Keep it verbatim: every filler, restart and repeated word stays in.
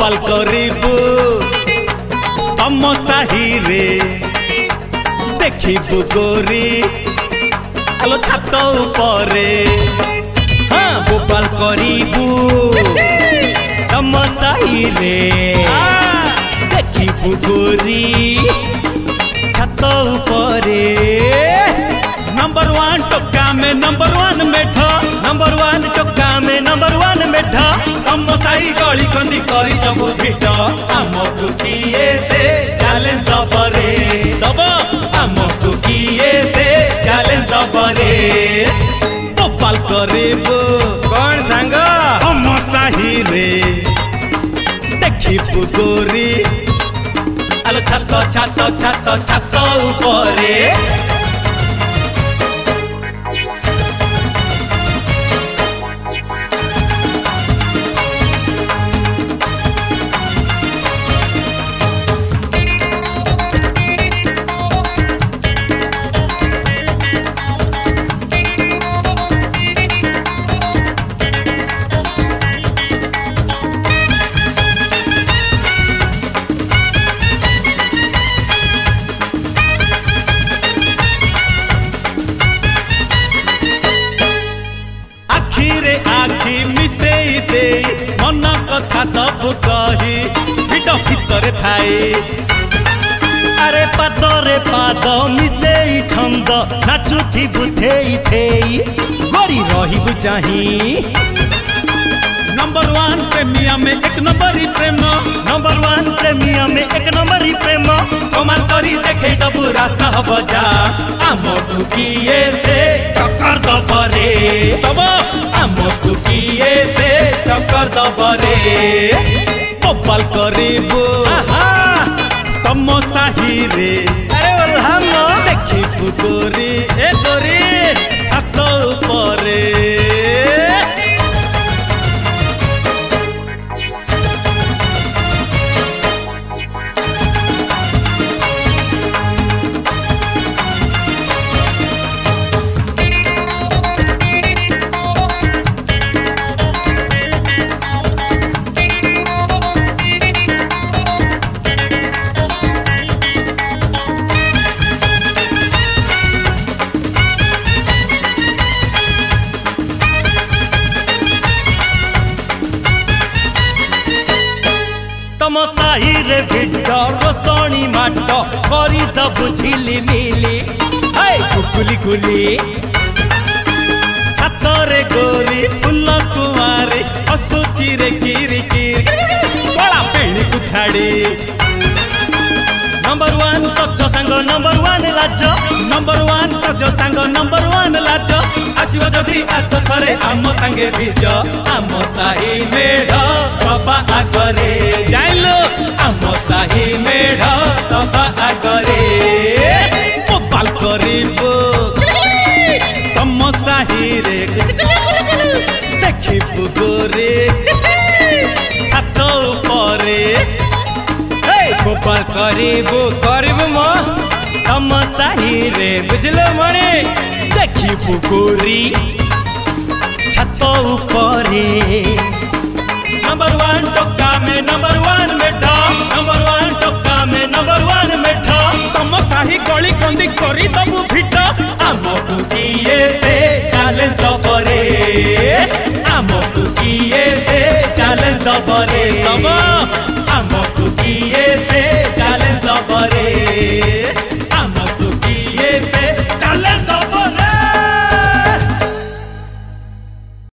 बबाल करिबू तम साही रे देखिबू गोरी आलो छात उपरे हाँ बबाल करिबू तम साही रे देखिबू गोरी छात उपरे नंबर वन टोका में नंबर वन मेढ नंबर वन टोका में नंबर वन मेढ तम साही गली कंदी करी जबू भिट आमकु किए से चैलेंज दबरे दब आमकु किए से चैलेंज दबरे बबाल करिबू कौन सांग तम साही रे देखिबू गोरी आलो छात छात छात छात उपरे आखि मिसेई दे मन कथा सब कही भिड भितर थाए अरे पादरे पाद मिसेई छंद नाचुथी बुथेई थेई गोरी रहिबू चाही नंबर वन प्रेमिया में एक नंबर प्रेम नंबर वन प्रेमिया में एक नंबर प्रेम कमाल करी देखे दबू रास्ता हब जा आमकु किए से टक्कर दबरे तब आमकु किए से टक्कर दबरे बबाल करिबू तम साही रे अरे हम देखिबू गोरी ए गोरी छात उपरे तम साही रे भिड रोसणी माट करी दबू झिली मिली कुकुली कुली छातरे गोरी फुल कुमारी हसुची रे किरी किरी कला पेणी को छाड़ी नंबर वन सच सांग नंबर वन लाज नंबर वन सच सांग नंबर वन लाज आसीबो जदी आस थरे आम संगे भिज आम साही मेढ सभा आगरे जाइलो आम साही मेढ सभा आगरे बबाल करिबू तम साही रे देखिबू गोरी छात उपरे बबाल करिबू करिबू म तम साही रे बुझलो मणे देखिबू गोरी छात उपरे नंबर वन टोका में नंबर वन मेढ नंबर वन टोका में नंबर वन मेढ तम साही गली कंदी करी दबू भिट आमकु किए से चैलेंज दबरे आमकु किए से चैलेंज दबरे तब